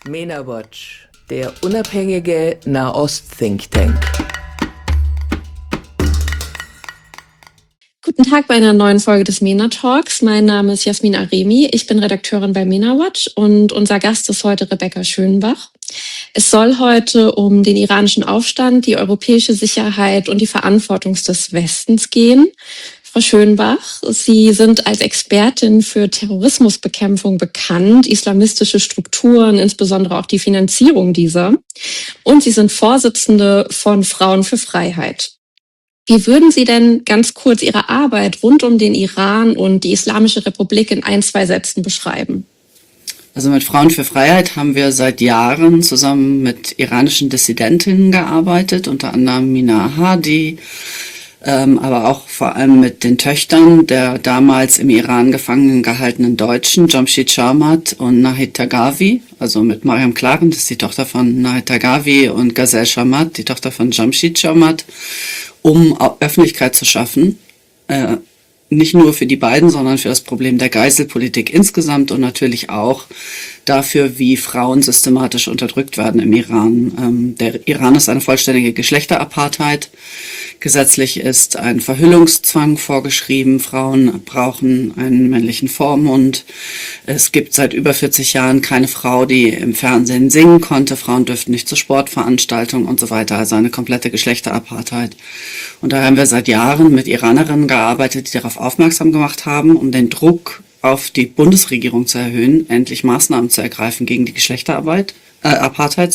MENA Watch, der unabhängige Nahost-Think Tank. Guten Tag bei einer neuen Folge des MENA Talks. Mein Name ist Jasmin Aremi. Ich bin Redakteurin bei MENA Watch und unser Gast ist heute Rebecca Schönbach. Es soll heute um den iranischen Aufstand, die europäische Sicherheit und die Verantwortung des Westens gehen. Frau Schönbach, Sie sind als Expertin für Terrorismusbekämpfung bekannt, islamistische Strukturen, insbesondere auch die Finanzierung dieser. Und Sie sind Vorsitzende von Frauen für Freiheit. Wie würden Sie denn ganz kurz Ihre Arbeit rund um den Iran und die Islamische Republik in 1-2 Sätzen beschreiben? Also mit Frauen für Freiheit haben wir seit Jahren zusammen mit iranischen Dissidentinnen gearbeitet, unter anderem Mina Hadi, aber auch vor allem mit den Töchtern der damals im Iran gefangen gehaltenen Deutschen, Jamshid Sharmat und Nahid Tagavi, also mit Mariam Klaren, das ist die Tochter von Nahid Tagavi, und Ghazel Sharmat, die Tochter von Jamshid Sharmat, um Öffentlichkeit zu schaffen, nicht nur für die beiden, sondern für das Problem der Geiselpolitik insgesamt und natürlich auch dafür, wie Frauen systematisch unterdrückt werden im Iran. Der Iran ist eine vollständige Geschlechterapartheid. Gesetzlich ist ein Verhüllungszwang vorgeschrieben. Frauen brauchen einen männlichen Vormund. Es gibt seit über 40 Jahren keine Frau, die im Fernsehen singen konnte. Frauen dürften nicht zu Sportveranstaltungen und so weiter. Also eine komplette Geschlechterapartheid. Und da haben wir seit Jahren mit Iranerinnen gearbeitet, die darauf aufmerksam gemacht haben, um den Druck auf die Bundesregierung zu erhöhen, endlich Maßnahmen zu ergreifen gegen die Apartheid.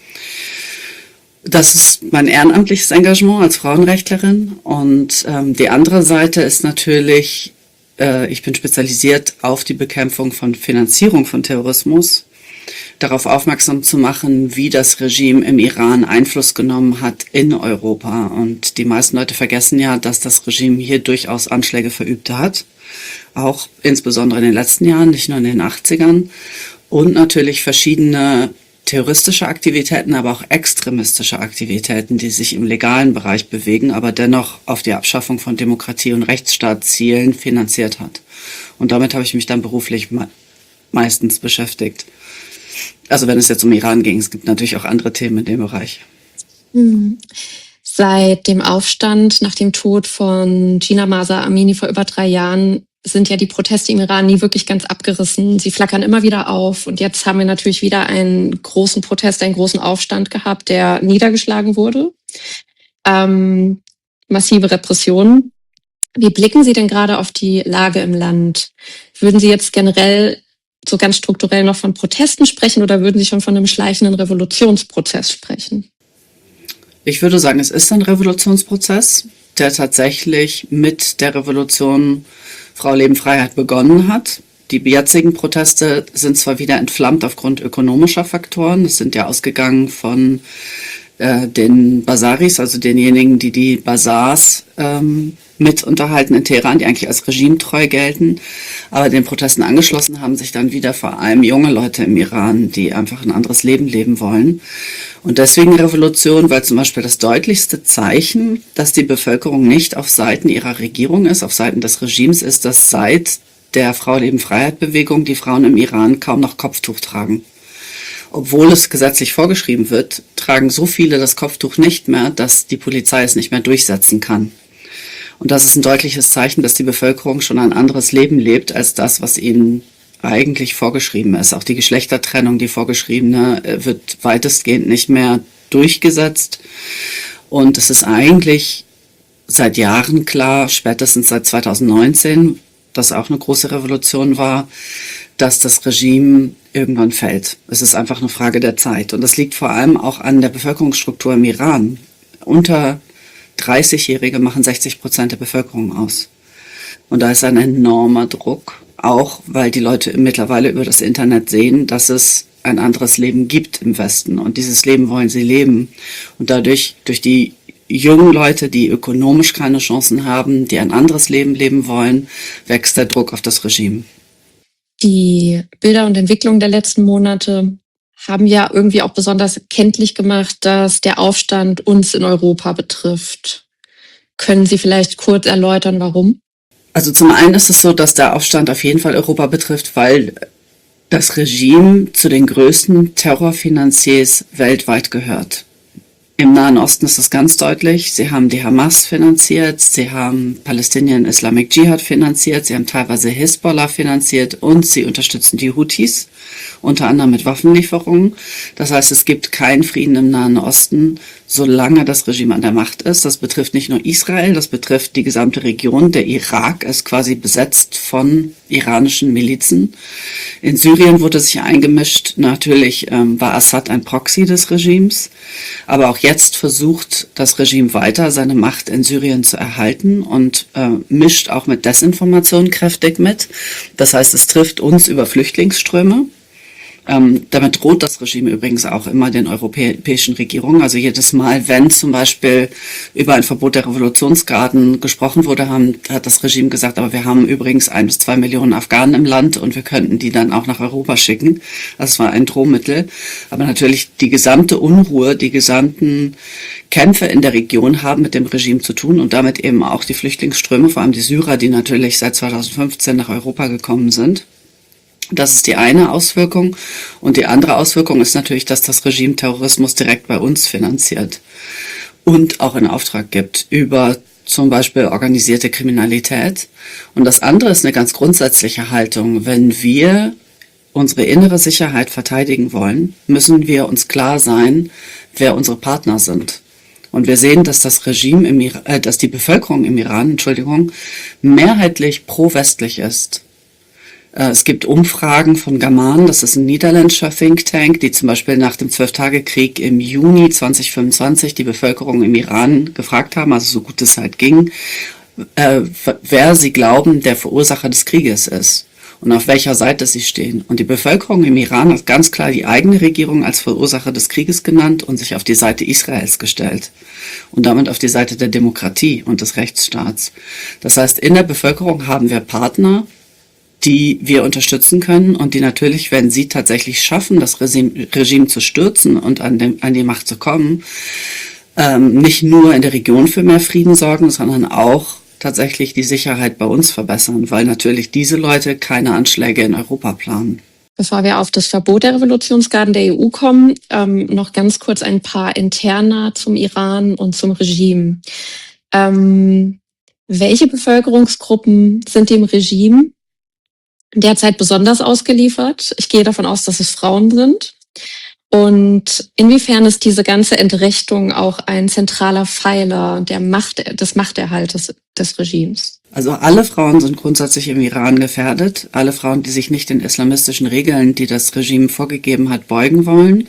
Das ist mein ehrenamtliches Engagement als Frauenrechtlerin. Und die andere Seite ist natürlich, ich bin spezialisiert auf die Bekämpfung von Finanzierung von Terrorismus, darauf aufmerksam zu machen, wie das Regime im Iran Einfluss genommen hat in Europa. Und die meisten Leute vergessen ja, dass das Regime hier durchaus Anschläge verübt hat, auch insbesondere in den letzten Jahren, nicht nur in den 80ern, und natürlich verschiedene terroristische Aktivitäten, aber auch extremistische Aktivitäten, die sich im legalen Bereich bewegen, aber dennoch auf die Abschaffung von Demokratie und Rechtsstaat zielen, finanziert hat. Und damit habe ich mich dann beruflich meistens beschäftigt. Also wenn es jetzt um Iran ging, es gibt natürlich auch andere Themen in dem Bereich. Seit dem Aufstand nach dem Tod von Gina Mahsa Amini vor über 3 Jahren sind ja die Proteste im Iran nie wirklich ganz abgerissen. Sie flackern immer wieder auf. Und jetzt haben wir natürlich wieder einen großen Protest, einen großen Aufstand gehabt, der niedergeschlagen wurde. Massive Repressionen. Wie blicken Sie denn gerade auf die Lage im Land? Würden Sie jetzt generell so ganz strukturell noch von Protesten sprechen oder würden Sie schon von einem schleichenden Revolutionsprozess sprechen? Ich würde sagen, es ist ein Revolutionsprozess, der tatsächlich mit der Revolution Frau Leben Freiheit begonnen hat. Die jetzigen Proteste sind zwar wieder entflammt aufgrund ökonomischer Faktoren. Es sind ja ausgegangen von den Basaris, also denjenigen, die die Basars mit unterhalten in Teheran, die eigentlich als regimetreu gelten. Aber den Protesten angeschlossen haben sich dann wieder vor allem junge Leute im Iran, die einfach ein anderes Leben leben wollen. Und deswegen Revolution, weil zum Beispiel das deutlichste Zeichen, dass die Bevölkerung nicht auf Seiten ihrer Regierung ist, auf Seiten des Regimes ist, dass seit der Frau Leben Freiheit Bewegung die Frauen im Iran kaum noch Kopftuch tragen. Obwohl es gesetzlich vorgeschrieben wird, tragen so viele das Kopftuch nicht mehr, dass die Polizei es nicht mehr durchsetzen kann. Und das ist ein deutliches Zeichen, dass die Bevölkerung schon ein anderes Leben lebt als das, was ihnen eigentlich vorgeschrieben ist. Auch die Geschlechtertrennung, die vorgeschriebene, wird weitestgehend nicht mehr durchgesetzt. Und es ist eigentlich seit Jahren klar, spätestens seit 2019, das auch eine große Revolution war, dass das Regime irgendwann fällt. Es ist einfach eine Frage der Zeit. Und das liegt vor allem auch an der Bevölkerungsstruktur im Iran. Unter 30-Jährige machen 60% der Bevölkerung aus. Und da ist ein enormer Druck, auch weil die Leute mittlerweile über das Internet sehen, dass es ein anderes Leben gibt im Westen. Und dieses Leben wollen sie leben. Und dadurch, durch die jungen Leute, die ökonomisch keine Chancen haben, die ein anderes Leben leben wollen, wächst der Druck auf das Regime. Die Bilder und Entwicklungen der letzten Monate haben ja irgendwie auch besonders kenntlich gemacht, dass der Aufstand uns in Europa betrifft. Können Sie vielleicht kurz erläutern, warum? Also zum einen ist es so, dass der Aufstand auf jeden Fall Europa betrifft, weil das Regime zu den größten Terrorfinanziers weltweit gehört. Im Nahen Osten ist das ganz deutlich. Sie haben die Hamas finanziert, sie haben Palestinian Islamic Jihad finanziert, sie haben teilweise Hisbollah finanziert und sie unterstützen die Houthis, unter anderem mit Waffenlieferungen. Das heißt, es gibt keinen Frieden im Nahen Osten, solange das Regime an der Macht ist. Das betrifft nicht nur Israel, das betrifft die gesamte Region. Der Irak ist quasi besetzt von iranischen Milizen. In Syrien wurde sich eingemischt. Natürlich war Assad ein Proxy des Regimes. Aber auch jetzt versucht das Regime weiter, seine Macht in Syrien zu erhalten und mischt auch mit Desinformation kräftig mit. Das heißt, es trifft uns über Flüchtlingsströme. Damit droht das Regime übrigens auch immer den europäischen Regierungen. Also jedes Mal, wenn zum Beispiel über ein Verbot der Revolutionsgarden gesprochen wurde, hat das Regime gesagt, aber wir haben übrigens 1 bis 2 Millionen Afghanen im Land und wir könnten die dann auch nach Europa schicken. Das war ein Drohmittel. Aber natürlich die gesamte Unruhe, die gesamten Kämpfe in der Region haben mit dem Regime zu tun und damit eben auch die Flüchtlingsströme, vor allem die Syrer, die natürlich seit 2015 nach Europa gekommen sind. Das ist die eine Auswirkung. Und die andere Auswirkung ist natürlich, dass das Regime Terrorismus direkt bei uns finanziert und auch in Auftrag gibt über zum Beispiel organisierte Kriminalität. Und das andere ist eine ganz grundsätzliche Haltung. Wenn wir unsere innere Sicherheit verteidigen wollen, müssen wir uns klar sein, wer unsere Partner sind. Und wir sehen, dass das Regime dass die Bevölkerung im Iran, mehrheitlich pro-westlich ist. Es gibt Umfragen von Gaman, das ist ein niederländischer Think Tank, die zum Beispiel nach dem 12-Tage-Krieg im Juni 2025 die Bevölkerung im Iran gefragt haben, also so gut es halt ging, wer sie glauben, der Verursacher des Krieges ist und auf welcher Seite sie stehen. Und die Bevölkerung im Iran hat ganz klar die eigene Regierung als Verursacher des Krieges genannt und sich auf die Seite Israels gestellt und damit auf die Seite der Demokratie und des Rechtsstaats. Das heißt, in der Bevölkerung haben wir Partner, die wir unterstützen können und die natürlich, wenn sie tatsächlich schaffen, das Regime zu stürzen und an die Macht zu kommen, nicht nur in der Region für mehr Frieden sorgen, sondern auch tatsächlich die Sicherheit bei uns verbessern, weil natürlich diese Leute keine Anschläge in Europa planen. Bevor wir auf das Verbot der Revolutionsgarden der EU kommen, noch ganz kurz ein paar Interna zum Iran und zum Regime. Welche Bevölkerungsgruppen sind dem Regime derzeit besonders ausgeliefert? Ich gehe davon aus, dass es Frauen sind. Und inwiefern ist diese ganze Entrechtung auch ein zentraler Pfeiler des Machterhaltes des Regimes? Also alle Frauen sind grundsätzlich im Iran gefährdet. Alle Frauen, die sich nicht den islamistischen Regeln, die das Regime vorgegeben hat, beugen wollen.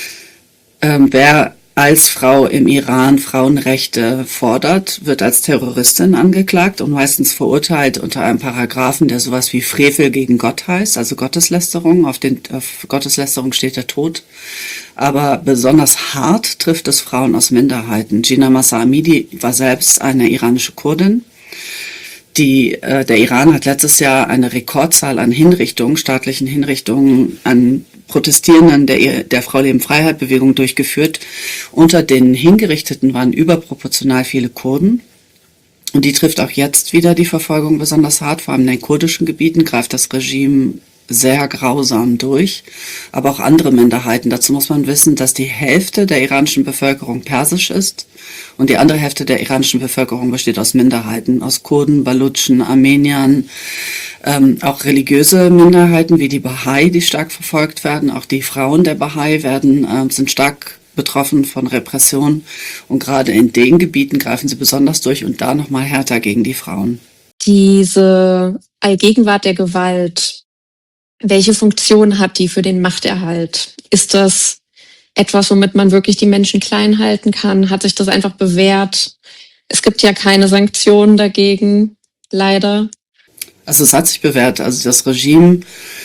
Wer als Frau im Iran Frauenrechte fordert, wird als Terroristin angeklagt und meistens verurteilt unter einem Paragraphen, der sowas wie Frevel gegen Gott heißt, also Gotteslästerung. Auf Gotteslästerung steht der Tod. Aber besonders hart trifft es Frauen aus Minderheiten. Jina Mahsa Amini war selbst eine iranische Kurdin. Der Iran hat letztes Jahr eine Rekordzahl an Hinrichtungen, staatlichen Hinrichtungen an Protestierenden der Frau-Leben-Freiheit-Bewegung durchgeführt. Unter den Hingerichteten waren überproportional viele Kurden. Und die trifft auch jetzt wieder die Verfolgung besonders hart. Vor allem in den kurdischen Gebieten greift das Regime sehr grausam durch, aber auch andere Minderheiten. Dazu muss man wissen, dass die Hälfte der iranischen Bevölkerung persisch ist und die andere Hälfte der iranischen Bevölkerung besteht aus Minderheiten, aus Kurden, Balutschen, Armeniern, auch religiöse Minderheiten wie die Bahai, die stark verfolgt werden. Auch die Frauen der Bahai sind stark betroffen von Repression und gerade in den Gebieten greifen sie besonders durch und da nochmal härter gegen die Frauen. Diese Allgegenwart der Gewalt, welche Funktion hat die für den Machterhalt? Ist das etwas, womit man wirklich die Menschen klein halten kann? Hat sich das einfach bewährt? Es gibt ja keine Sanktionen dagegen, leider. Also es hat sich bewährt. Also das Regime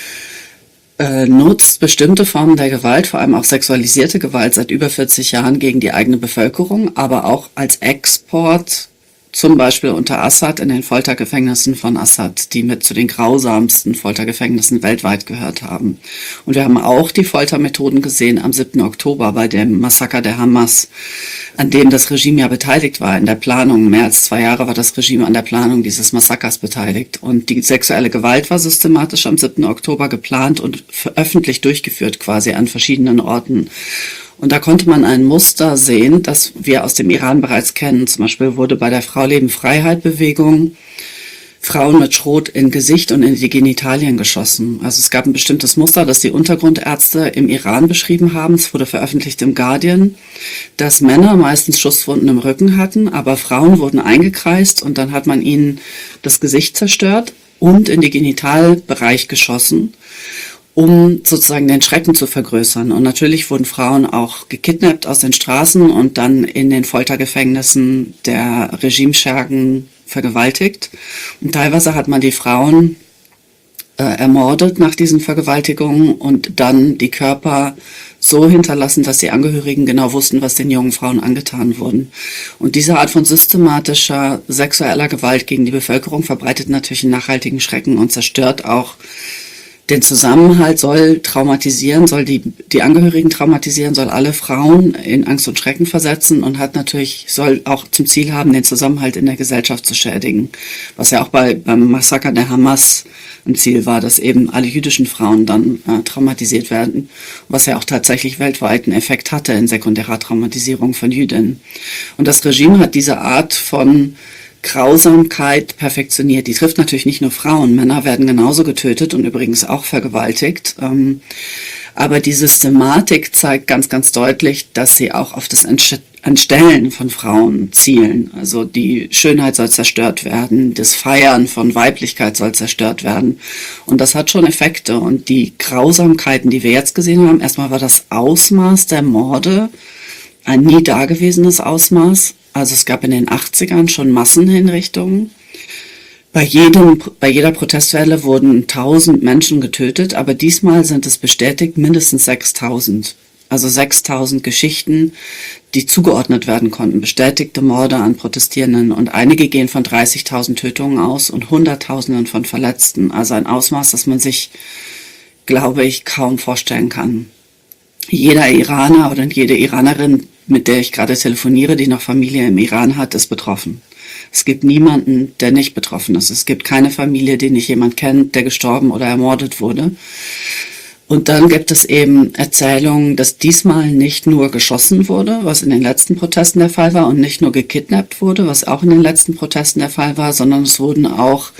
nutzt bestimmte Formen der Gewalt, vor allem auch sexualisierte Gewalt, seit über 40 Jahren gegen die eigene Bevölkerung, aber auch als Export zum Beispiel unter Assad in den Foltergefängnissen von Assad, die mit zu den grausamsten Foltergefängnissen weltweit gehört haben. Und wir haben auch die Foltermethoden gesehen am 7. Oktober bei dem Massaker der Hamas, an dem das Regime ja beteiligt war in der Planung. Mehr als 2 Jahre war das Regime an der Planung dieses Massakers beteiligt. Und die sexuelle Gewalt war systematisch am 7. Oktober geplant und öffentlich durchgeführt quasi an verschiedenen Orten. Und da konnte man ein Muster sehen, das wir aus dem Iran bereits kennen. Zum Beispiel wurde bei der Frau Leben Freiheit Bewegung Frauen mit Schrot in Gesicht und in die Genitalien geschossen. Also es gab ein bestimmtes Muster, das die Untergrundärzte im Iran beschrieben haben. Es wurde veröffentlicht im Guardian, dass Männer meistens Schusswunden im Rücken hatten, aber Frauen wurden eingekreist und dann hat man ihnen das Gesicht zerstört und in die Genitalbereich geschossen, um sozusagen den Schrecken zu vergrößern. Und natürlich wurden Frauen auch gekidnappt aus den Straßen und dann in den Foltergefängnissen der Regimeschergen vergewaltigt. Und teilweise hat man die Frauen ermordet nach diesen Vergewaltigungen und dann die Körper so hinterlassen, dass die Angehörigen genau wussten, was den jungen Frauen angetan wurden. Und diese Art von systematischer sexueller Gewalt gegen die Bevölkerung verbreitet natürlich einen nachhaltigen Schrecken und zerstört auch den Zusammenhalt, soll traumatisieren, soll die Angehörigen traumatisieren, soll alle Frauen in Angst und Schrecken versetzen und soll auch zum Ziel haben, den Zusammenhalt in der Gesellschaft zu schädigen. Was ja auch beim Massaker der Hamas ein Ziel war, dass eben alle jüdischen Frauen dann traumatisiert werden, was ja auch tatsächlich weltweit einen Effekt hatte in sekundärer Traumatisierung von Jüdinnen. Und das Regime hat diese Art von Grausamkeit perfektioniert. Die trifft natürlich nicht nur Frauen. Männer werden genauso getötet und übrigens auch vergewaltigt. Aber die Systematik zeigt ganz, ganz deutlich, dass sie auch auf das Entstellen von Frauen zielen. Also die Schönheit soll zerstört werden, das Feiern von Weiblichkeit soll zerstört werden. Und das hat schon Effekte. Und die Grausamkeiten, die wir jetzt gesehen haben, erstmal war das Ausmaß der Morde ein nie dagewesenes Ausmaß. Also es gab in den 80ern schon Massenhinrichtungen. Bei jeder Protestwelle wurden 1000 Menschen getötet, aber diesmal sind es bestätigt mindestens 6000. Also 6000 Geschichten, die zugeordnet werden konnten, bestätigte Morde an Protestierenden. Und einige gehen von 30.000 Tötungen aus und Hunderttausenden von Verletzten. Also ein Ausmaß, das man sich, glaube ich, kaum vorstellen kann. Jeder Iraner oder jede Iranerin, mit der ich gerade telefoniere, die noch Familie im Iran hat, ist betroffen. Es gibt niemanden, der nicht betroffen ist. Es gibt keine Familie, die nicht jemand kennt, der gestorben oder ermordet wurde. Und dann gibt es eben Erzählungen, dass diesmal nicht nur geschossen wurde, was in den letzten Protesten der Fall war, und nicht nur gekidnappt wurde, was auch in den letzten Protesten der Fall war, sondern es wurden auch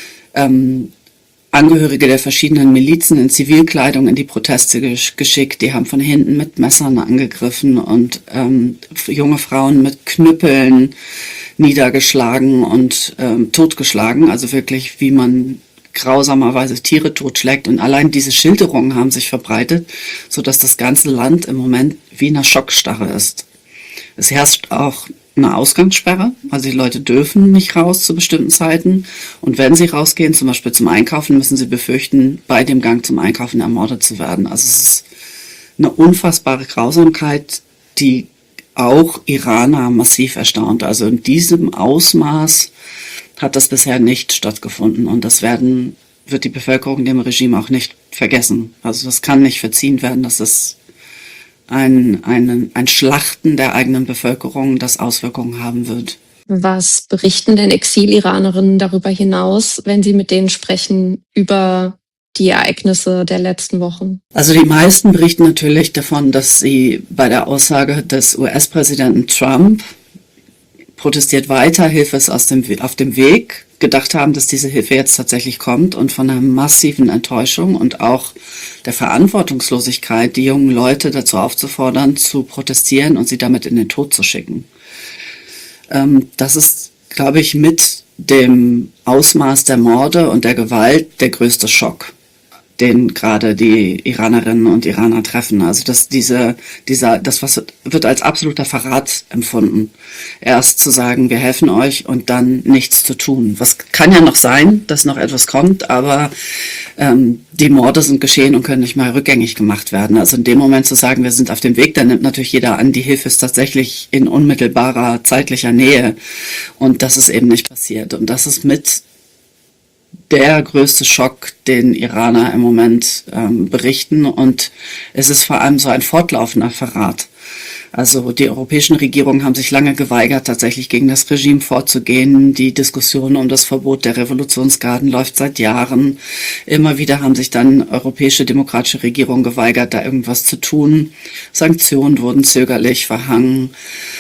Angehörige der verschiedenen Milizen in Zivilkleidung in die Proteste geschickt. Die haben von hinten mit Messern angegriffen und junge Frauen mit Knüppeln niedergeschlagen und totgeschlagen. Also wirklich, wie man grausamerweise Tiere totschlägt. Und allein diese Schilderungen haben sich verbreitet, sodass das ganze Land im Moment wie in einer Schockstarre ist. Es herrscht auch eine Ausgangssperre, also die Leute dürfen nicht raus zu bestimmten Zeiten. Und wenn sie rausgehen, zum Beispiel zum Einkaufen, müssen sie befürchten, bei dem Gang zum Einkaufen ermordet zu werden. Also es ist eine unfassbare Grausamkeit, die auch Iraner massiv erstaunt. Also in diesem Ausmaß hat das bisher nicht stattgefunden. Und das wird die Bevölkerung dem Regime auch nicht vergessen. Also das kann nicht verziehen werden, dass es ein Schlachten der eigenen Bevölkerung, das Auswirkungen haben wird. Was berichten denn Exil-Iranerinnen darüber hinaus, wenn Sie mit denen sprechen über die Ereignisse der letzten Wochen? Also die meisten berichten natürlich davon, dass sie bei der Aussage des US-Präsidenten Trump, protestiert weiter, Hilfe ist auf dem Weg, gedacht haben, dass diese Hilfe jetzt tatsächlich kommt, und von einer massiven Enttäuschung und auch der Verantwortungslosigkeit, die jungen Leute dazu aufzufordern, zu protestieren und sie damit in den Tod zu schicken. Das ist, glaube ich, mit dem Ausmaß der Morde und der Gewalt der größte Schock. den gerade die Iranerinnen und Iraner treffen. Also das wird als absoluter Verrat empfunden. Erst zu sagen, wir helfen euch und dann nichts zu tun. Was kann ja noch sein, dass noch etwas kommt, aber die Morde sind geschehen und können nicht mal rückgängig gemacht werden. Also in dem Moment zu sagen, wir sind auf dem Weg, dann nimmt natürlich jeder an, die Hilfe ist tatsächlich in unmittelbarer zeitlicher Nähe. Und das ist eben nicht passiert. Und das ist mit der größte Schock, den Iraner im Moment berichten. Und es ist vor allem so ein fortlaufender Verrat. Also die europäischen Regierungen haben sich lange geweigert, tatsächlich gegen das Regime vorzugehen. Die Diskussion um das Verbot der Revolutionsgarden läuft seit Jahren. Immer wieder haben sich dann europäische demokratische Regierungen geweigert, da irgendwas zu tun. Sanktionen wurden zögerlich verhangen.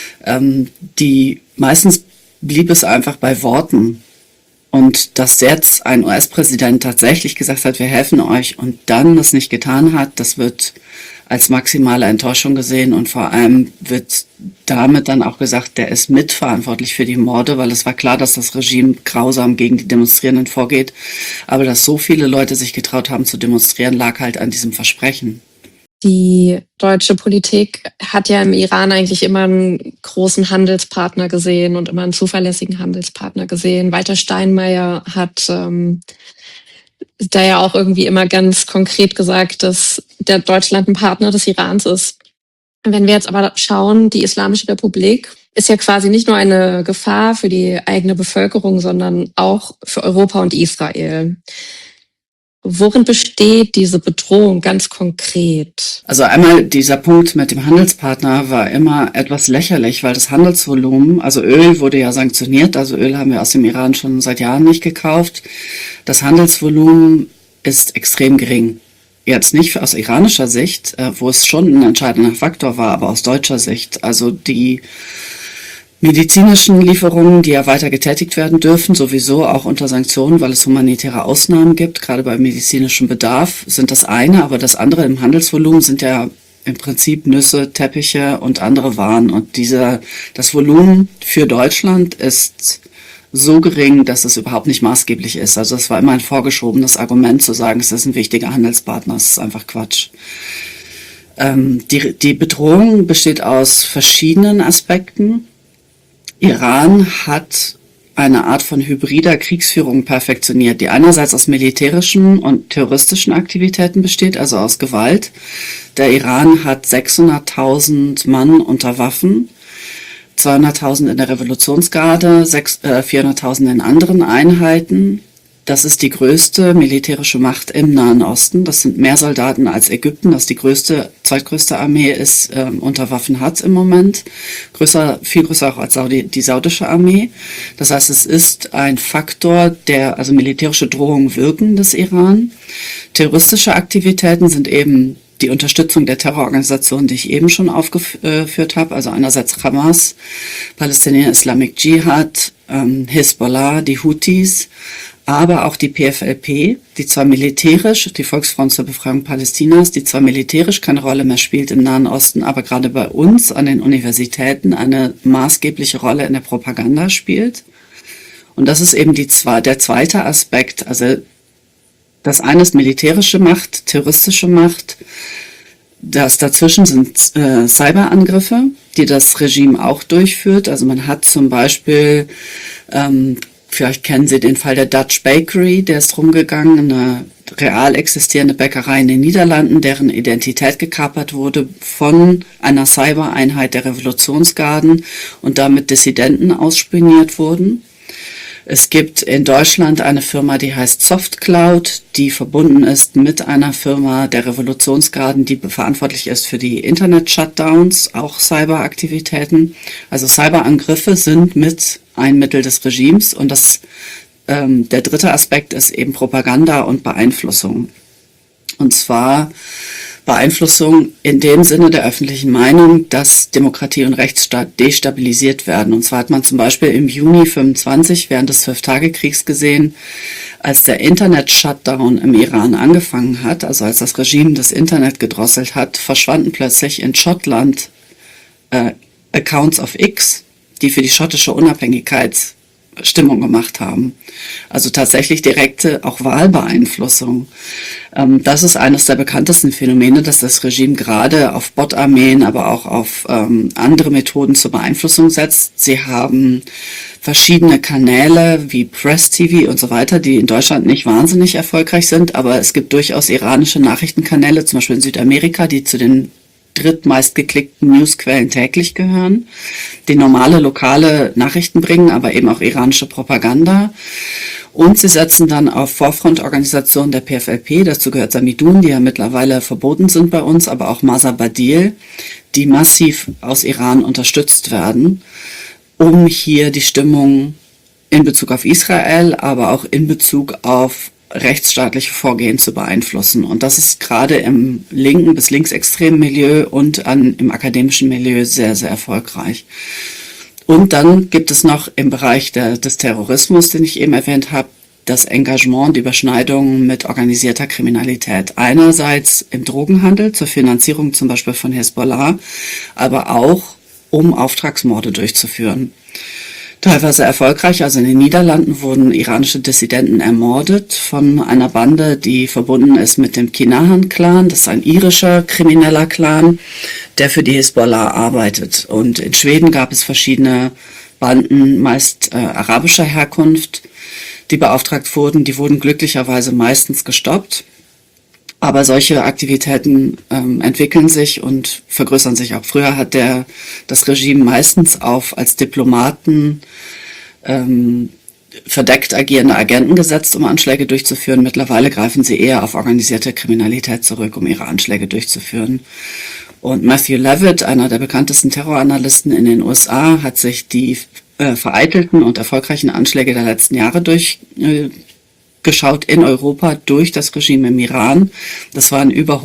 Meistens blieb es einfach bei Worten. Und dass jetzt ein US-Präsident tatsächlich gesagt hat, wir helfen euch und dann das nicht getan hat, das wird als maximale Enttäuschung gesehen und vor allem wird damit dann auch gesagt, der ist mitverantwortlich für die Morde, weil es war klar, dass das Regime grausam gegen die Demonstrierenden vorgeht. Aber dass so viele Leute sich getraut haben zu demonstrieren, lag halt an diesem Versprechen. Die deutsche Politik hat ja im Iran eigentlich immer einen großen Handelspartner gesehen und immer einen zuverlässigen Handelspartner gesehen. Walter Steinmeier hat da ja auch irgendwie immer ganz konkret gesagt, dass der Deutschland ein Partner des Irans ist. Wenn wir jetzt aber schauen, die Islamische Republik ist ja quasi nicht nur eine Gefahr für die eigene Bevölkerung, sondern auch für Europa und Israel. Worin besteht diese Bedrohung ganz konkret? Also einmal dieser Punkt mit dem Handelspartner war immer etwas lächerlich, weil das Handelsvolumen, also Öl wurde ja sanktioniert, also Öl haben wir aus dem Iran schon seit Jahren nicht gekauft. Das Handelsvolumen ist extrem gering. Jetzt nicht aus iranischer Sicht, wo es schon ein entscheidender Faktor war, aber aus deutscher Sicht. Also die medizinischen Lieferungen, die ja weiter getätigt werden dürfen, sowieso auch unter Sanktionen, weil es humanitäre Ausnahmen gibt, gerade bei medizinischem Bedarf, sind das eine, aber das andere im Handelsvolumen sind ja im Prinzip Nüsse, Teppiche und andere Waren. Und das Volumen für Deutschland ist so gering, dass es überhaupt nicht maßgeblich ist. Also es war immer ein vorgeschobenes Argument zu sagen, es ist ein wichtiger Handelspartner. Das ist einfach Quatsch. Die Bedrohung besteht aus verschiedenen Aspekten. Iran hat eine Art von hybrider Kriegsführung perfektioniert, die einerseits aus militärischen und terroristischen Aktivitäten besteht, also aus Gewalt. Der Iran hat 600.000 Mann unter Waffen, 200.000 in der Revolutionsgarde, 400.000 in anderen Einheiten. Das ist die größte militärische Macht im Nahen Osten. Das sind mehr Soldaten als Ägypten, das die zweitgrößte Armee ist, unter Waffen hat im Moment. Viel größer auch als die saudische Armee. Das heißt, es ist ein Faktor, also militärische Drohungen wirken des Iran. Terroristische Aktivitäten sind eben die Unterstützung der Terrororganisationen, die ich eben schon aufgeführt habe. Also einerseits Hamas, Palästinenser Islamic Dschihad, Hisbollah, die Houthis, aber auch die PFLP, die Volksfront zur Befreiung Palästinas, die zwar militärisch keine Rolle mehr spielt im Nahen Osten, aber gerade bei uns an den Universitäten eine maßgebliche Rolle in der Propaganda spielt. Und das ist eben der zweite Aspekt. Also das eine ist militärische Macht, terroristische Macht. Das dazwischen sind Cyberangriffe, die das Regime auch durchführt. Also man hat zum Beispiel vielleicht kennen Sie den Fall der Dutch Bakery, der ist rumgegangen, eine real existierende Bäckerei in den Niederlanden, deren Identität gekapert wurde von einer Cybereinheit der Revolutionsgarden und damit Dissidenten ausspioniert wurden. Es gibt in Deutschland eine Firma, die heißt SoftCloud, die verbunden ist mit einer Firma der Revolutionsgarden, die verantwortlich ist für die Internet-Shutdowns, auch Cyberaktivitäten. Also Cyberangriffe sind mit ein Mittel des Regimes und der dritte Aspekt ist eben Propaganda und Beeinflussung. Und zwar Beeinflussung in dem Sinne der öffentlichen Meinung, dass Demokratie und Rechtsstaat destabilisiert werden. Und zwar hat man zum Beispiel im Juni 25 während des 12-Tage-Kriegs gesehen, als der Internet-Shutdown im Iran angefangen hat, also als das Regime das Internet gedrosselt hat, verschwanden plötzlich in Schottland Accounts of X, die für die schottische Unabhängigkeit Stimmung gemacht haben. Also tatsächlich direkte auch Wahlbeeinflussung. Das ist eines der bekanntesten Phänomene, dass das Regime gerade auf Bot-Armeen, aber auch auf andere Methoden zur Beeinflussung setzt. Sie haben verschiedene Kanäle wie Press TV und so weiter, die in Deutschland nicht wahnsinnig erfolgreich sind, aber es gibt durchaus iranische Nachrichtenkanäle, zum Beispiel in Südamerika, die zu den drittmeist geklickten Newsquellen täglich gehören, die normale lokale Nachrichten bringen, aber eben auch iranische Propaganda. Und sie setzen dann auf Vorfrontorganisationen der PFLP, dazu gehört Samidun, die ja mittlerweile verboten sind bei uns, aber auch Masa Badil, die massiv aus Iran unterstützt werden, um hier die Stimmung in Bezug auf Israel, aber auch in Bezug auf rechtsstaatliche Vorgehen zu beeinflussen. Und das ist gerade im linken bis linksextremen Milieu und im akademischen Milieu sehr, sehr erfolgreich. Und dann gibt es noch im Bereich des Terrorismus, den ich eben erwähnt habe, das Engagement, die Überschneidung mit organisierter Kriminalität. Einerseits im Drogenhandel zur Finanzierung zum Beispiel von Hezbollah, aber auch um Auftragsmorde durchzuführen. Teilweise erfolgreich, also in den Niederlanden wurden iranische Dissidenten ermordet von einer Bande, die verbunden ist mit dem Kinahan-Clan. Das ist ein irischer krimineller Clan, der für die Hezbollah arbeitet. Und in Schweden gab es verschiedene Banden, meist arabischer Herkunft, die beauftragt wurden. Die wurden glücklicherweise meistens gestoppt. Aber solche Aktivitäten entwickeln sich und vergrößern sich auch. Früher hat das Regime meistens als Diplomaten verdeckt agierende Agenten gesetzt, um Anschläge durchzuführen. Mittlerweile greifen sie eher auf organisierte Kriminalität zurück, um ihre Anschläge durchzuführen. Und Matthew Levitt, einer der bekanntesten Terroranalysten in den USA, hat sich die vereitelten und erfolgreichen Anschläge der letzten Jahre geschaut in Europa durch das Regime im Iran. Das waren über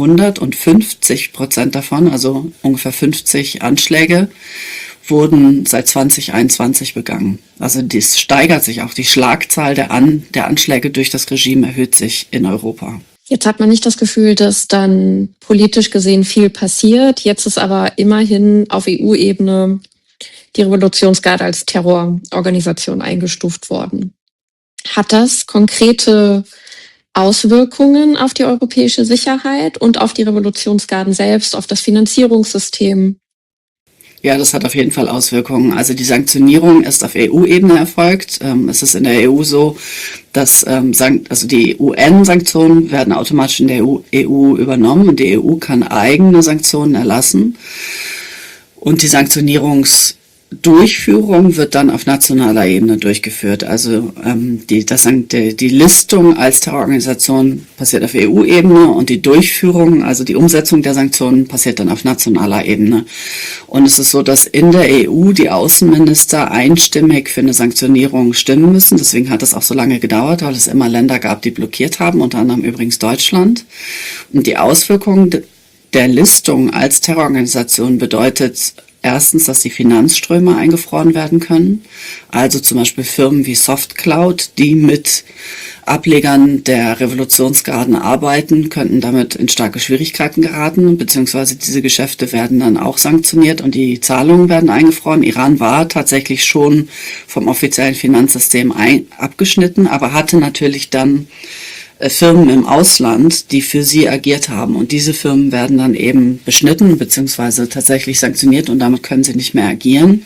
150% davon, also ungefähr 50 Anschläge, wurden seit 2021 begangen. Also dies steigert sich auch. Die Schlagzahl der Anschläge durch das Regime erhöht sich in Europa. Jetzt hat man nicht das Gefühl, dass dann politisch gesehen viel passiert. Jetzt ist aber immerhin auf EU-Ebene die Revolutionsgarde als Terrororganisation eingestuft worden. Hat das konkrete Auswirkungen auf die europäische Sicherheit und auf die Revolutionsgarden selbst, auf das Finanzierungssystem? Ja, das hat auf jeden Fall Auswirkungen. Also die Sanktionierung ist auf EU-Ebene erfolgt. Es ist in der EU so, dass die UN-Sanktionen werden automatisch in der EU übernommen und die EU kann eigene Sanktionen erlassen. Und die Sanktionierungsdurchführung wird dann auf nationaler Ebene durchgeführt. Also die Listung als Terrororganisation passiert auf EU-Ebene und die Durchführung, also die Umsetzung der Sanktionen, passiert dann auf nationaler Ebene. Und es ist so, dass in der EU die Außenminister einstimmig für eine Sanktionierung stimmen müssen. Deswegen hat es auch so lange gedauert, weil es immer Länder gab, die blockiert haben, unter anderem übrigens Deutschland. Und die Auswirkungen der Listung als Terrororganisation bedeutet erstens, dass die Finanzströme eingefroren werden können. Also zum Beispiel Firmen wie SoftCloud, die mit Ablegern der Revolutionsgarden arbeiten, könnten damit in starke Schwierigkeiten geraten, beziehungsweise diese Geschäfte werden dann auch sanktioniert und die Zahlungen werden eingefroren. Iran war tatsächlich schon vom offiziellen Finanzsystem abgeschnitten, aber hatte natürlich dann Firmen im Ausland, die für sie agiert haben. Und diese Firmen werden dann eben beschnitten bzw. tatsächlich sanktioniert und damit können sie nicht mehr agieren.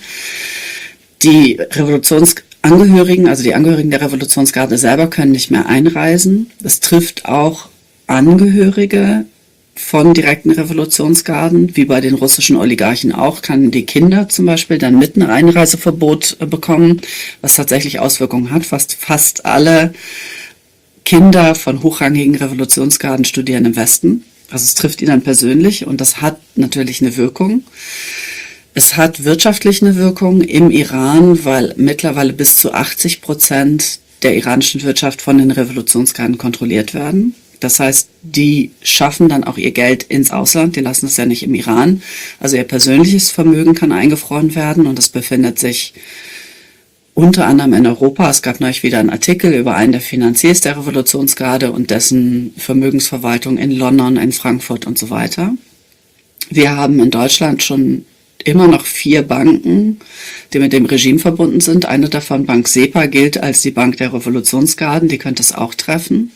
Die Revolutionsangehörigen, also die Angehörigen der Revolutionsgarde selber können nicht mehr einreisen. Es trifft auch Angehörige von direkten Revolutionsgarden, wie bei den russischen Oligarchen auch, kann die Kinder zum Beispiel dann mit einem Einreiseverbot bekommen, was tatsächlich Auswirkungen hat. Fast alle Kinder von hochrangigen Revolutionsgarden studieren im Westen. Also es trifft ihn dann persönlich und das hat natürlich eine Wirkung. Es hat wirtschaftlich eine Wirkung im Iran, weil mittlerweile bis zu 80% der iranischen Wirtschaft von den Revolutionsgarden kontrolliert werden. Das heißt, die schaffen dann auch ihr Geld ins Ausland, die lassen es ja nicht im Iran. Also ihr persönliches Vermögen kann eingefroren werden und das befindet sich unter anderem in Europa. Es gab neulich wieder einen Artikel über einen der Finanziers der Revolutionsgarde und dessen Vermögensverwaltung in London, in Frankfurt und so weiter. Wir haben in Deutschland schon immer noch 4 Banken, die mit dem Regime verbunden sind. Eine davon, Bank SEPA, gilt als die Bank der Revolutionsgarden, die könnte es auch treffen.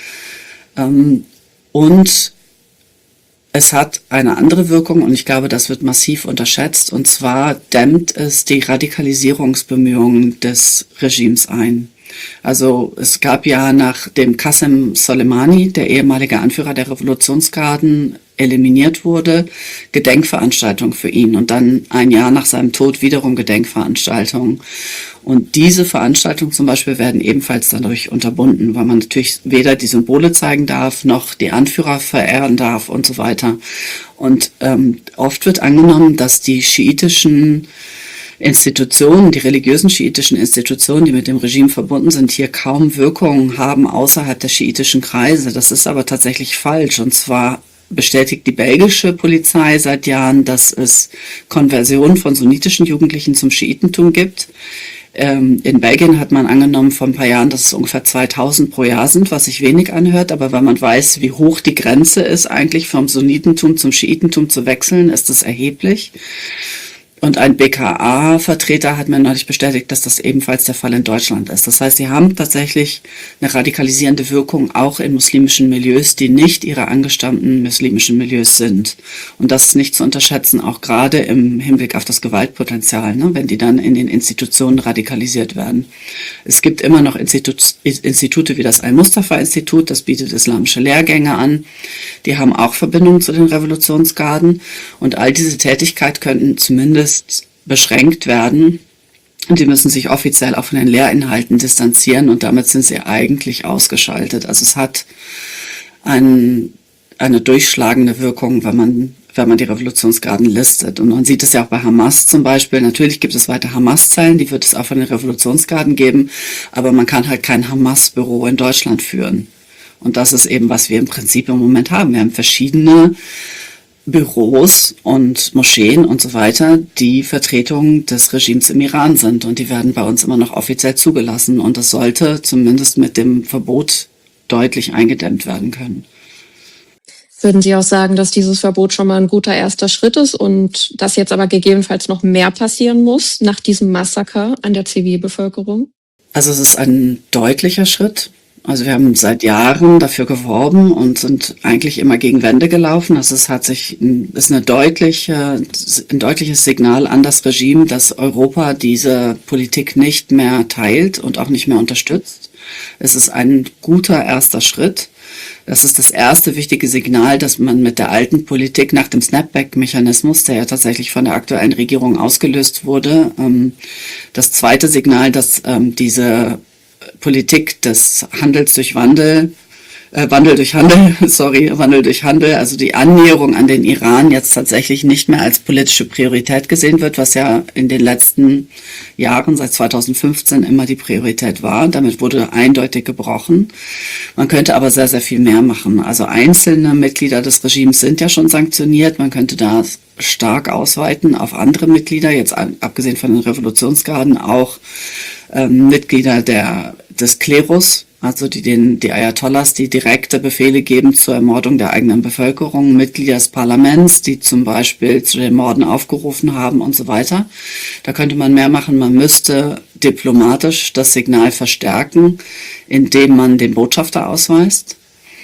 Und es hat eine andere Wirkung und ich glaube, das wird massiv unterschätzt. Und zwar dämmt es die Radikalisierungsbemühungen des Regimes ein. Also es gab ja, nachdem Qasem Soleimani, der ehemalige Anführer der Revolutionsgarden, eliminiert wurde, Gedenkveranstaltungen für ihn und dann ein Jahr nach seinem Tod wiederum Gedenkveranstaltungen. Und diese Veranstaltungen zum Beispiel werden ebenfalls dadurch unterbunden, weil man natürlich weder die Symbole zeigen darf, noch die Anführer verehren darf und so weiter. Und oft wird angenommen, dass die schiitischen Institutionen, die religiösen schiitischen Institutionen, die mit dem Regime verbunden sind, hier kaum Wirkung haben außerhalb der schiitischen Kreise. Das ist aber tatsächlich falsch. Und zwar bestätigt die belgische Polizei seit Jahren, dass es Konversionen von sunnitischen Jugendlichen zum Schiitentum gibt. In Belgien hat man angenommen vor ein paar Jahren, dass es ungefähr 2000 pro Jahr sind, was sich wenig anhört. Aber wenn man weiß, wie hoch die Grenze ist, eigentlich vom Sunnitentum zum Schiitentum zu wechseln, ist das erheblich. Und ein BKA-Vertreter hat mir neulich bestätigt, dass das ebenfalls der Fall in Deutschland ist. Das heißt, sie haben tatsächlich eine radikalisierende Wirkung auch in muslimischen Milieus, die nicht ihre angestammten muslimischen Milieus sind. Und das ist nicht zu unterschätzen, auch gerade im Hinblick auf das Gewaltpotenzial, ne, wenn die dann in den Institutionen radikalisiert werden. Es gibt immer noch Institute wie das Al-Mustafa-Institut, das bietet islamische Lehrgänge an. Die haben auch Verbindungen zu den Revolutionsgarden. Und all diese Tätigkeit könnten zumindest beschränkt werden. Und die müssen sich offiziell auch von den Lehrinhalten distanzieren und damit sind sie eigentlich ausgeschaltet. Also es hat eine durchschlagende Wirkung, wenn man die Revolutionsgarden listet. Und man sieht es ja auch bei Hamas zum Beispiel. Natürlich gibt es weiter Hamas-Zellen, die wird es auch von den Revolutionsgarden geben, aber man kann halt kein Hamas-Büro in Deutschland führen. Und das ist eben, was wir im Prinzip im Moment haben. Wir haben verschiedene Büros und Moscheen und so weiter, die Vertretung des Regimes im Iran sind. Und die werden bei uns immer noch offiziell zugelassen. Und das sollte zumindest mit dem Verbot deutlich eingedämmt werden können. Würden Sie auch sagen, dass dieses Verbot schon mal ein guter erster Schritt ist und dass jetzt aber gegebenenfalls noch mehr passieren muss nach diesem Massaker an der Zivilbevölkerung? Also es ist ein deutlicher Schritt. Also wir haben seit Jahren dafür geworben und sind eigentlich immer gegen Wände gelaufen. Also es ist ein deutliches Signal an das Regime, dass Europa diese Politik nicht mehr teilt und auch nicht mehr unterstützt. Es ist ein guter erster Schritt. Das ist das erste wichtige Signal, dass man mit der alten Politik nach dem Snapback-Mechanismus, der ja tatsächlich von der aktuellen Regierung ausgelöst wurde, das zweite Signal, dass diese Politik des Handels durch Wandel durch Handel, also die Annäherung an den Iran jetzt tatsächlich nicht mehr als politische Priorität gesehen wird, was ja in den letzten Jahren, seit 2015, immer die Priorität war. Damit wurde eindeutig gebrochen. Man könnte aber sehr, sehr viel mehr machen. Also einzelne Mitglieder des Regimes sind ja schon sanktioniert. Man könnte da stark ausweiten auf andere Mitglieder, jetzt abgesehen von den Revolutionsgarden, auch Mitglieder des Klerus, also die Ayatollahs, die direkte Befehle geben zur Ermordung der eigenen Bevölkerung, Mitglieder des Parlaments, die zum Beispiel zu den Morden aufgerufen haben und so weiter. Da könnte man mehr machen. Man müsste diplomatisch das Signal verstärken, indem man den Botschafter ausweist.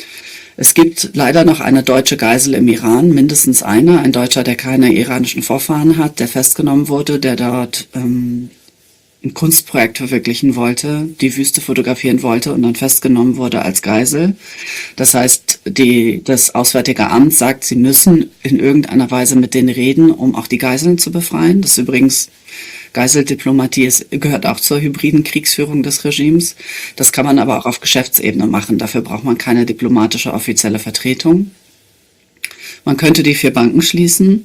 Es gibt leider noch eine deutsche Geisel im Iran, mindestens eine, ein Deutscher, der keine iranischen Vorfahren hat, der festgenommen wurde, der dort ein Kunstprojekt verwirklichen wollte, die Wüste fotografieren wollte und dann festgenommen wurde als Geisel. Das heißt, das Auswärtige Amt sagt, sie müssen in irgendeiner Weise mit denen reden, um auch die Geiseln zu befreien. Das ist übrigens, Geiseldiplomatie gehört auch zur hybriden Kriegsführung des Regimes. Das kann man aber auch auf Geschäftsebene machen. Dafür braucht man keine diplomatische offizielle Vertretung. Man könnte die 4 Banken schließen.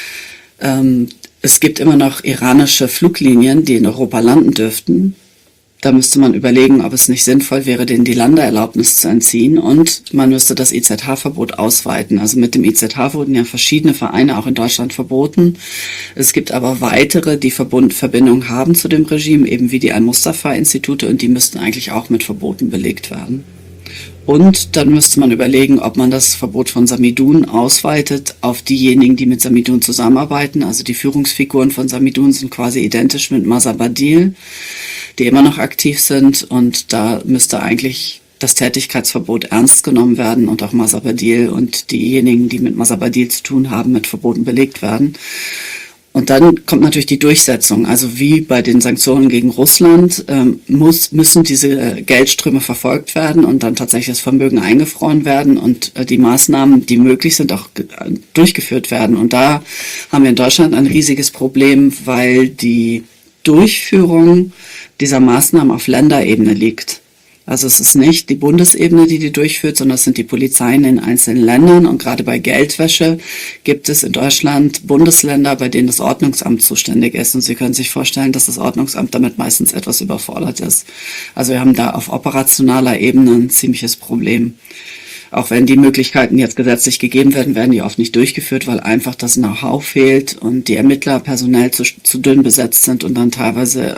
Es gibt immer noch iranische Fluglinien, die in Europa landen dürften. Da müsste man überlegen, ob es nicht sinnvoll wäre, denen die Landeerlaubnis zu entziehen. Und man müsste das IZH-Verbot ausweiten. Also mit dem IZH wurden ja verschiedene Vereine auch in Deutschland verboten. Es gibt aber weitere, die Verbindung haben zu dem Regime, eben wie die Al-Mustafa-Institute. Und die müssten eigentlich auch mit Verboten belegt werden. Und dann müsste man überlegen, ob man das Verbot von Samidun ausweitet auf diejenigen, die mit Samidun zusammenarbeiten. Also die Führungsfiguren von Samidun sind quasi identisch mit Mazar-Badil, die immer noch aktiv sind. Und da müsste eigentlich das Tätigkeitsverbot ernst genommen werden und auch Mazar-Badil und diejenigen, die mit Mazar-Badil zu tun haben, mit Verboten belegt werden. Und dann kommt natürlich die Durchsetzung. Also wie bei den Sanktionen gegen Russland müssen diese Geldströme verfolgt werden und dann tatsächlich das Vermögen eingefroren werden und die Maßnahmen, die möglich sind, auch durchgeführt werden. Und da haben wir in Deutschland ein riesiges Problem, weil die Durchführung dieser Maßnahmen auf Länderebene liegt. Also es ist nicht die Bundesebene, die durchführt, sondern es sind die Polizeien in einzelnen Ländern. Und gerade bei Geldwäsche gibt es in Deutschland Bundesländer, bei denen das Ordnungsamt zuständig ist. Und Sie können sich vorstellen, dass das Ordnungsamt damit meistens etwas überfordert ist. Also wir haben da auf operationaler Ebene ein ziemliches Problem. Auch wenn die Möglichkeiten jetzt gesetzlich gegeben werden, werden die oft nicht durchgeführt, weil einfach das Know-how fehlt und die Ermittler personell zu dünn besetzt sind und dann teilweise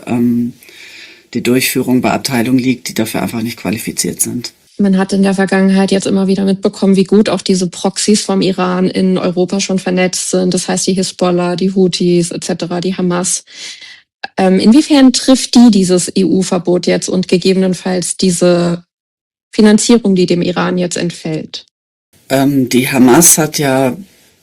die Durchführung bei Abteilungen liegt, die dafür einfach nicht qualifiziert sind. Man hat in der Vergangenheit jetzt immer wieder mitbekommen, wie gut auch diese Proxys vom Iran in Europa schon vernetzt sind. Das heißt, die Hisbollah, die Houthis etc., die Hamas. Inwiefern trifft dieses EU-Verbot jetzt und gegebenenfalls diese Finanzierung, die dem Iran jetzt entfällt? Die Hamas hat ja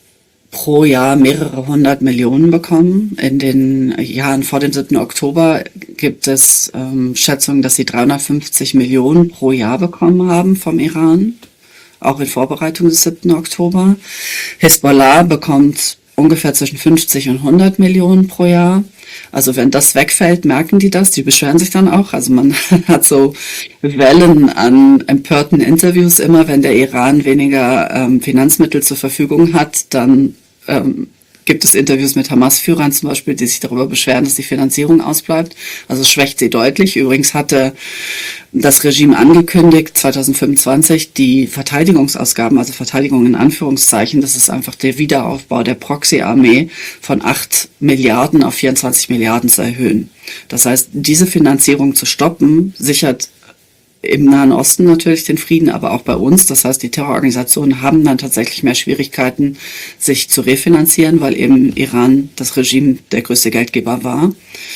pro Jahr mehrere 100 Millionen bekommen. In den Jahren vor dem 7. Oktober gibt es Schätzungen, dass sie 350 Millionen pro Jahr bekommen haben vom Iran, auch in Vorbereitung des 7. Oktober. Hisbollah bekommt ungefähr zwischen 50 und 100 Millionen pro Jahr. Also wenn das wegfällt, merken die das, die beschweren sich dann auch. Also man hat so Wellen an empörten Interviews immer, wenn der Iran weniger Finanzmittel zur Verfügung hat, dann gibt es Interviews mit Hamas-Führern zum Beispiel, die sich darüber beschweren, dass die Finanzierung ausbleibt. Also schwächt sie deutlich. Übrigens hatte das Regime angekündigt, 2025 die Verteidigungsausgaben, also Verteidigung in Anführungszeichen, das ist einfach der Wiederaufbau der Proxy-Armee von 8 Milliarden auf 24 Milliarden zu erhöhen. Das heißt, diese Finanzierung zu stoppen, sichert im Nahen Osten natürlich den Frieden, aber auch bei uns. Das heißt, die Terrororganisationen haben dann tatsächlich mehr Schwierigkeiten, sich zu refinanzieren, weil eben Iran das Regime der größte Geldgeber war.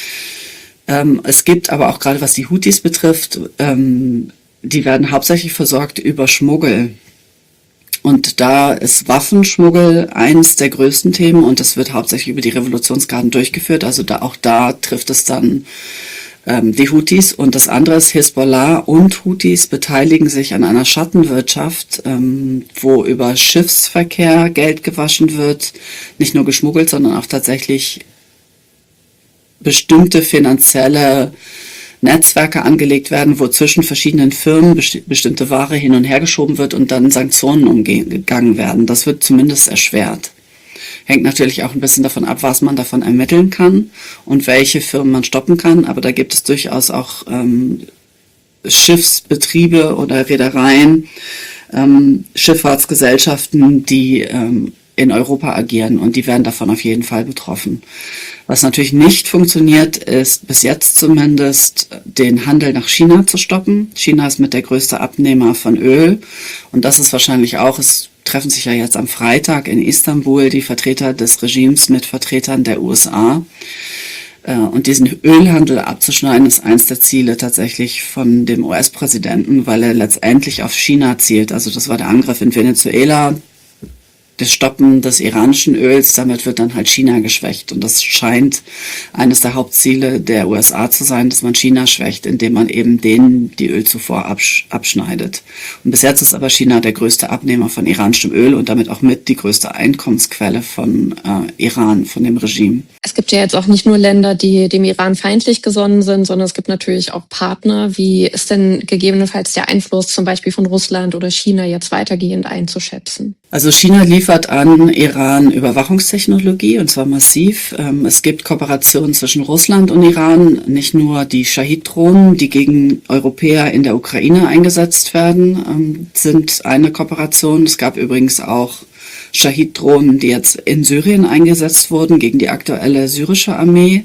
Es gibt aber auch gerade, was die Houthis betrifft, die werden hauptsächlich versorgt über Schmuggel. Und da ist Waffenschmuggel eines der größten Themen und das wird hauptsächlich über die Revolutionsgarden durchgeführt. Also auch da trifft es dann die Houthis. Und das andere ist, Hisbollah und Houthis beteiligen sich an einer Schattenwirtschaft, wo über Schiffsverkehr Geld gewaschen wird, nicht nur geschmuggelt, sondern auch tatsächlich bestimmte finanzielle Netzwerke angelegt werden, wo zwischen verschiedenen Firmen bestimmte Ware hin und her geschoben wird und dann Sanktionen umgegangen werden. Das wird zumindest erschwert. Hängt natürlich auch ein bisschen davon ab, was man davon ermitteln kann und welche Firmen man stoppen kann. Aber da gibt es durchaus auch Schiffsbetriebe oder Reedereien, Schifffahrtsgesellschaften, die in Europa agieren und die werden davon auf jeden Fall betroffen. Was natürlich nicht funktioniert, ist bis jetzt zumindest den Handel nach China zu stoppen. China ist mit der größte Abnehmer von Öl und das ist wahrscheinlich auch, es treffen sich ja jetzt am Freitag in Istanbul die Vertreter des Regimes mit Vertretern der USA. Und diesen Ölhandel abzuschneiden, ist eins der Ziele tatsächlich von dem US-Präsidenten, weil er letztendlich auf China zielt. Also das war der Angriff in Venezuela, das Stoppen des iranischen Öls, damit wird dann halt China geschwächt. Und das scheint eines der Hauptziele der USA zu sein, dass man China schwächt, indem man eben denen die Ölzufuhr abschneidet. Und bis jetzt ist aber China der größte Abnehmer von iranischem Öl und damit auch mit die größte Einkommensquelle von Iran, von dem Regime. Es gibt ja jetzt auch nicht nur Länder, die dem Iran feindlich gesonnen sind, sondern es gibt natürlich auch Partner. Wie ist denn gegebenenfalls der Einfluss zum Beispiel von Russland oder China jetzt weitergehend einzuschätzen? Also China liefert an Iran Überwachungstechnologie und zwar massiv. Es gibt Kooperationen zwischen Russland und Iran, nicht nur die Shahid-Drohnen, die gegen Europäer in der Ukraine eingesetzt werden, sind eine Kooperation. Es gab übrigens auch Shahid-Drohnen, die jetzt in Syrien eingesetzt wurden gegen die aktuelle syrische Armee.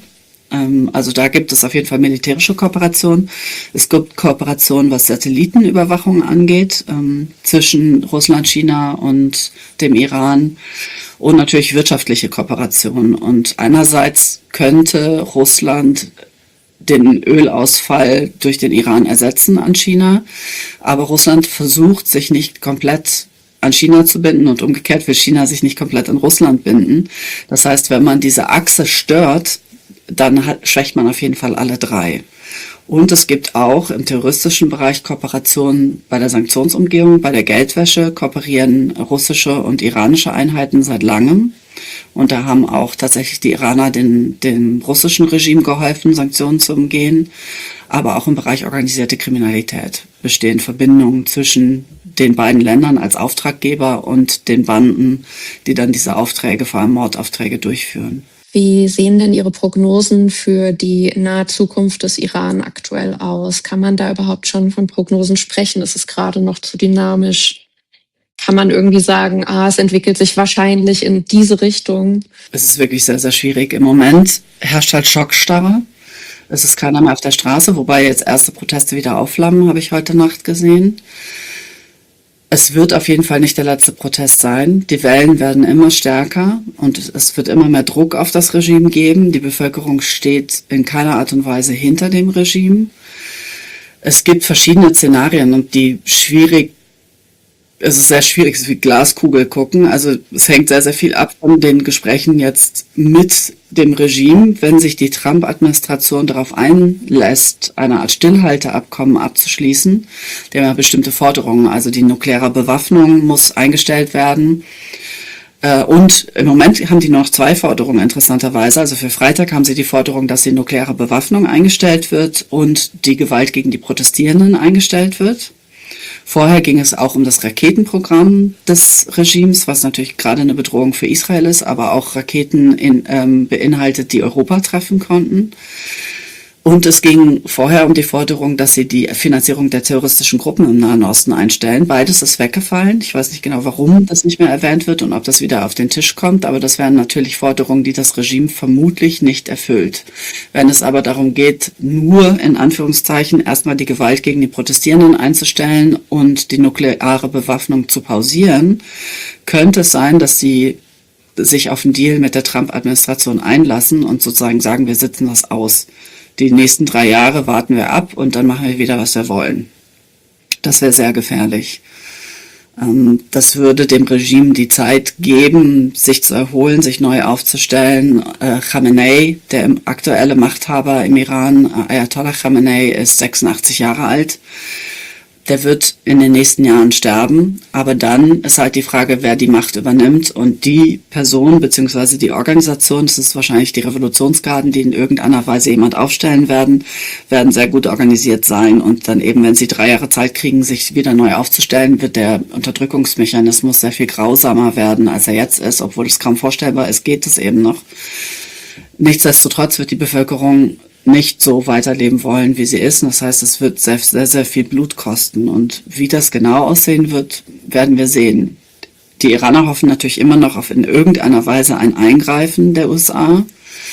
Also da gibt es auf jeden Fall militärische Kooperation. Es gibt Kooperation, was Satellitenüberwachung angeht, zwischen Russland, China und dem Iran und natürlich wirtschaftliche Kooperation. Und einerseits könnte Russland den Ölausfall durch den Iran ersetzen an China, aber Russland versucht, sich nicht komplett an China zu binden und umgekehrt will China sich nicht komplett an Russland binden. Das heißt, wenn man diese Achse stört, dann schwächt man auf jeden Fall alle drei. Und es gibt auch im terroristischen Bereich Kooperationen bei der Sanktionsumgehung, bei der Geldwäsche kooperieren russische und iranische Einheiten seit langem. Und da haben auch tatsächlich die Iraner dem russischen Regime geholfen, Sanktionen zu umgehen. Aber auch im Bereich organisierte Kriminalität bestehen Verbindungen zwischen den beiden Ländern als Auftraggeber und den Banden, die dann diese Aufträge, vor allem Mordaufträge, durchführen. Wie sehen denn Ihre Prognosen für die nahe Zukunft des Iran aktuell aus? Kann man da überhaupt schon von Prognosen sprechen? Ist es gerade noch zu dynamisch? Kann man irgendwie sagen, es entwickelt sich wahrscheinlich in diese Richtung? Es ist wirklich sehr, sehr schwierig. Im Moment herrscht halt Schockstarre. Es ist keiner mehr auf der Straße, wobei jetzt erste Proteste wieder aufflammen, habe ich heute Nacht gesehen. Es wird auf jeden Fall nicht der letzte Protest sein. Die Wellen werden immer stärker und es wird immer mehr Druck auf das Regime geben. Die Bevölkerung steht in keiner Art und Weise hinter dem Regime. Es gibt verschiedene Szenarien und es ist sehr schwierig, es ist wie Glaskugel gucken. Also es hängt sehr, sehr viel ab von den Gesprächen jetzt mit dem Regime. Wenn sich die Trump-Administration darauf einlässt, eine Art Stillhalteabkommen abzuschließen, der haben bestimmte Forderungen, also die nukleare Bewaffnung muss eingestellt werden. Und im Moment haben die noch 2 Forderungen, interessanterweise. Also für Freitag haben sie die Forderung, dass die nukleare Bewaffnung eingestellt wird und die Gewalt gegen die Protestierenden eingestellt wird. Vorher ging es auch um das Raketenprogramm des Regimes, was natürlich gerade eine Bedrohung für Israel ist, aber auch Raketen beinhaltet, die Europa treffen konnten. Und es ging vorher um die Forderung, dass sie die Finanzierung der terroristischen Gruppen im Nahen Osten einstellen. Beides ist weggefallen. Ich weiß nicht genau, warum das nicht mehr erwähnt wird und ob das wieder auf den Tisch kommt, aber das wären natürlich Forderungen, die das Regime vermutlich nicht erfüllt. Wenn es aber darum geht, nur in Anführungszeichen erstmal die Gewalt gegen die Protestierenden einzustellen und die nukleare Bewaffnung zu pausieren, könnte es sein, dass sie sich auf einen Deal mit der Trump-Administration einlassen und sozusagen sagen, wir sitzen das aus. Die nächsten 3 Jahre warten wir ab und dann machen wir wieder, was wir wollen. Das wäre sehr gefährlich. Das würde dem Regime die Zeit geben, sich zu erholen, sich neu aufzustellen. Khamenei, der aktuelle Machthaber im Iran, Ayatollah Khamenei, ist 86 Jahre alt. Der wird in den nächsten Jahren sterben, aber dann ist halt die Frage, wer die Macht übernimmt und die Person bzw. die Organisation, das ist wahrscheinlich die Revolutionsgarden, die in irgendeiner Weise jemand aufstellen werden sehr gut organisiert sein und dann eben, wenn sie 3 Jahre Zeit kriegen, sich wieder neu aufzustellen, wird der Unterdrückungsmechanismus sehr viel grausamer werden, als er jetzt ist, obwohl es kaum vorstellbar ist, geht es eben noch. Nichtsdestotrotz wird die Bevölkerung nicht so weiterleben wollen, wie sie ist. Das heißt, es wird sehr, sehr, sehr viel Blut kosten. Und wie das genau aussehen wird, werden wir sehen. Die Iraner hoffen natürlich immer noch auf in irgendeiner Weise ein Eingreifen der USA.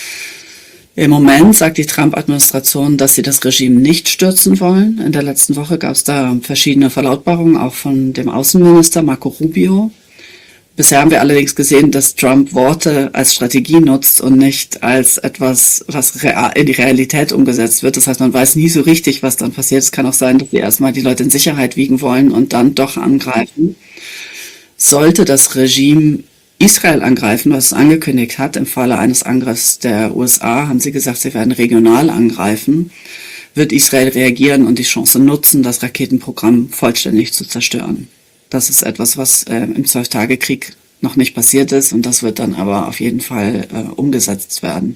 Im Moment sagt die Trump-Administration, dass sie das Regime nicht stürzen wollen. In der letzten Woche gab es da verschiedene Verlautbarungen, auch von dem Außenminister Marco Rubio. Bisher haben wir allerdings gesehen, dass Trump Worte als Strategie nutzt und nicht als etwas, was in die Realität umgesetzt wird. Das heißt, man weiß nie so richtig, was dann passiert. Es kann auch sein, dass sie erstmal die Leute in Sicherheit wiegen wollen und dann doch angreifen. Sollte das Regime Israel angreifen, was es angekündigt hat, im Falle eines Angriffs der USA, haben sie gesagt, sie werden regional angreifen, wird Israel reagieren und die Chance nutzen, das Raketenprogramm vollständig zu zerstören. Das ist etwas, was im 12-Tage-Krieg noch nicht passiert ist und das wird dann aber auf jeden Fall umgesetzt werden.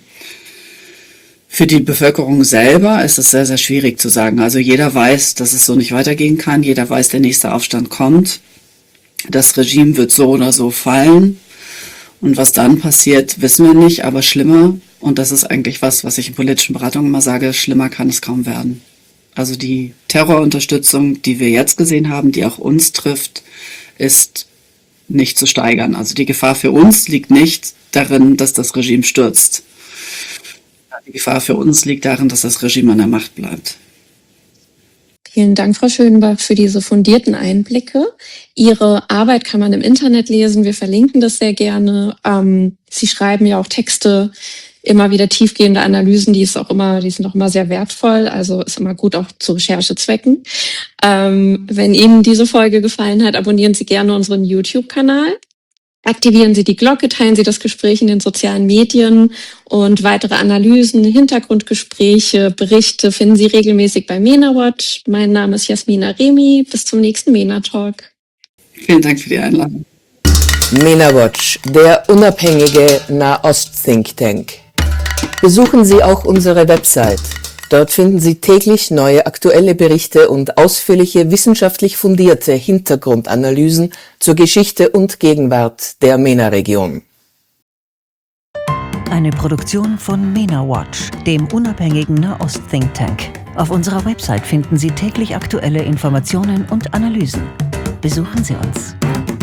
Für die Bevölkerung selber ist es sehr, sehr schwierig zu sagen. Also jeder weiß, dass es so nicht weitergehen kann. Jeder weiß, der nächste Aufstand kommt. Das Regime wird so oder so fallen. Und was dann passiert, wissen wir nicht, aber schlimmer, und das ist eigentlich was ich in politischen Beratungen immer sage, schlimmer kann es kaum werden. Also die Terrorunterstützung, die wir jetzt gesehen haben, die auch uns trifft, ist nicht zu steigern. Also die Gefahr für uns liegt nicht darin, dass das Regime stürzt. Die Die Gefahr für uns liegt darin, dass das Regime an der Macht bleibt. Vielen Dank, Frau Schönbach, für diese fundierten Einblicke. Ihre Arbeit kann man im Internet lesen. Wir verlinken das sehr gerne. Sie schreiben ja auch Texte, immer wieder tiefgehende Analysen, die sind auch immer sehr wertvoll. Also ist immer gut auch zu Recherchezwecken. Wenn Ihnen diese Folge gefallen hat, abonnieren Sie gerne unseren YouTube-Kanal. Aktivieren Sie die Glocke, teilen Sie das Gespräch in den sozialen Medien und weitere Analysen, Hintergrundgespräche, Berichte finden Sie regelmäßig bei MENA-Watch. Mein Name ist Jasmin Aremi. Bis zum nächsten MENA-Talk. Vielen Dank für die Einladung. MENA-Watch, der unabhängige Nahost-Think Tank. Besuchen Sie auch unsere Website. Dort finden Sie täglich neue aktuelle Berichte und ausführliche wissenschaftlich fundierte Hintergrundanalysen zur Geschichte und Gegenwart der MENA-Region. Eine Produktion von MENA-Watch, dem unabhängigen Nahost-Think Tank. Auf unserer Website finden Sie täglich aktuelle Informationen und Analysen. Besuchen Sie uns.